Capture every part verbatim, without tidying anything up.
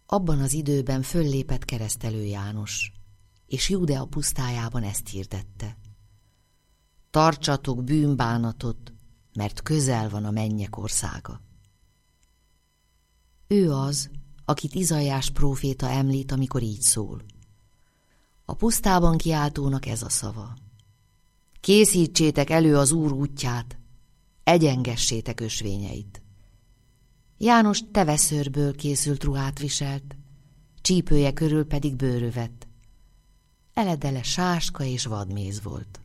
Abban az időben föllépett Keresztelő János, és Júdea pusztájában ezt hirdette: tartsatok bűnbánatot, mert közel van a mennyek országa. Ő az, akit Izaiás próféta említ, amikor így szól: a pusztában kiáltónak ez a szava: készítsétek elő az Úr útját, egyengessétek ösvényeit. János teveszőrből készült ruhát viselt, csípője körül pedig bőrövet. Eledele sáska és vadméz volt.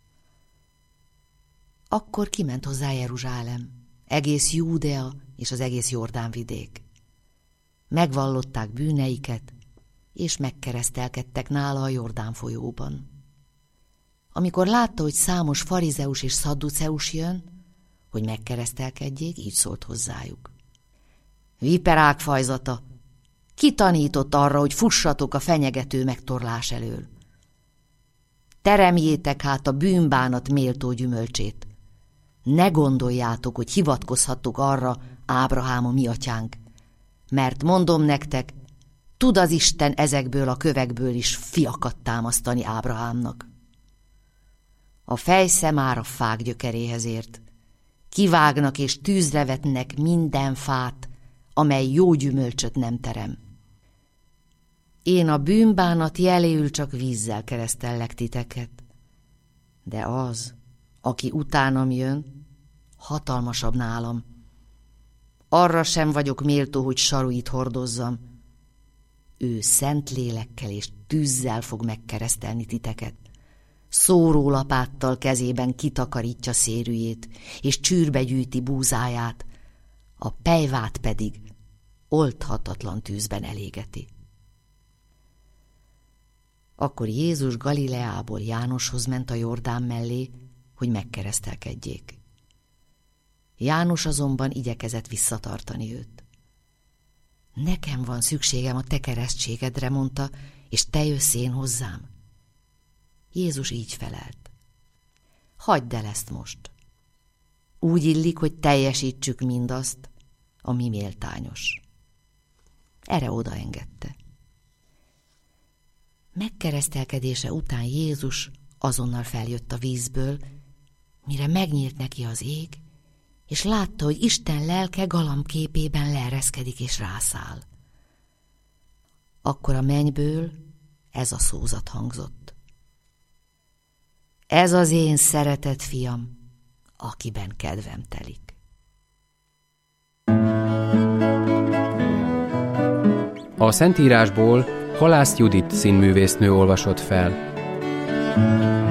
Akkor kiment hozzá Jeruzsálem, egész Júdea és az egész Jordán-vidék. Megvallották bűneiket, és megkeresztelkedtek nála a Jordán folyóban. Amikor látta, hogy számos farizeus és szadduceus jön, hogy megkeresztelkedjék, így szólt hozzájuk: viperák fajzata, ki tanított arra, hogy fussatok a fenyegető megtorlás elől? Teremjétek hát a bűnbánat méltó gyümölcsét. Ne gondoljátok, hogy hivatkozhattok arra, Ábrahám a mi atyánk, mert mondom nektek, tud az Isten ezekből a kövekből is fiakat támasztani Ábrahámnak. A fejsze már a fák gyökeréhez ért. Kivágnak és tűzre vetnek minden fát, amely jó gyümölcsöt nem terem. Én a bűnbánat jeléül csak vízzel keresztellek titeket, de az, aki utánam jön, hatalmasabb nálam. Arra sem vagyok méltó, hogy saruit hordozzam. Ő szent lélekkel és tűzzel fog megkeresztelni titeket. Szórólapáttal kezében kitakarítja szérűjét, és csűrbe gyűjti búzáját, a pejvát pedig oldhatatlan tűzben elégeti. Akkor Jézus Galileából Jánoshoz ment a Jordán mellé, hogy megkeresztelkedjék. János azonban igyekezett visszatartani őt. Nekem van szükségem a te keresztségedre, mondta, és te jössz én hozzám. Jézus így felelt: hagyd el ezt most. Úgy illik, hogy teljesítsük mindazt, ami méltányos. Erre odaengedte. Megkeresztelkedése után Jézus azonnal feljött a vízből, mire megnyílt neki az ég, és látta, hogy Isten lelke galambképében leereszkedik és rászáll. Akkor a mennyből ez a szózat hangzott: ez az én szeretett fiam, akiben kedvem telik. A Szentírásból Halász Judit színművésznő olvasott fel.